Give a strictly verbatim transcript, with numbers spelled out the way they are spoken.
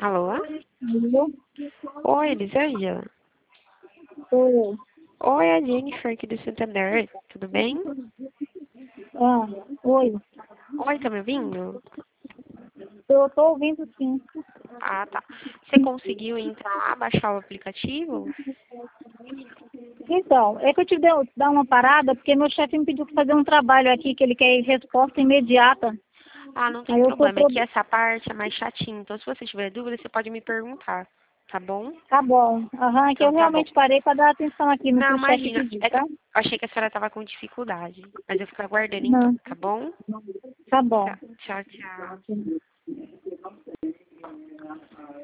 Alô? Alô? Oi, Elisângela? Sou eu. Oi, a Jennifer aqui do Santander. Tudo bem? Ah, oi. Oi, tá me ouvindo? Eu tô ouvindo sim. Ah, tá. Você conseguiu entrar, baixar o aplicativo? Então, é que eu te dei dar uma parada, porque meu chefe me pediu para fazer um trabalho aqui que ele quer resposta imediata. Ah, não tem Aí eu tô problema. É pro... que essa parte é mais chatinha. Então, se você tiver dúvida, você pode me perguntar. Tá bom? Tá bom. Aham, é que eu Então, tá bom. realmente parei para dar atenção aqui no que Não, o chefe imagina. pediu, É que tá? eu achei que a senhora tava com dificuldade. Mas eu fico aguardando então, Não, tá bom? tá bom. Tchau, tchau, tchau.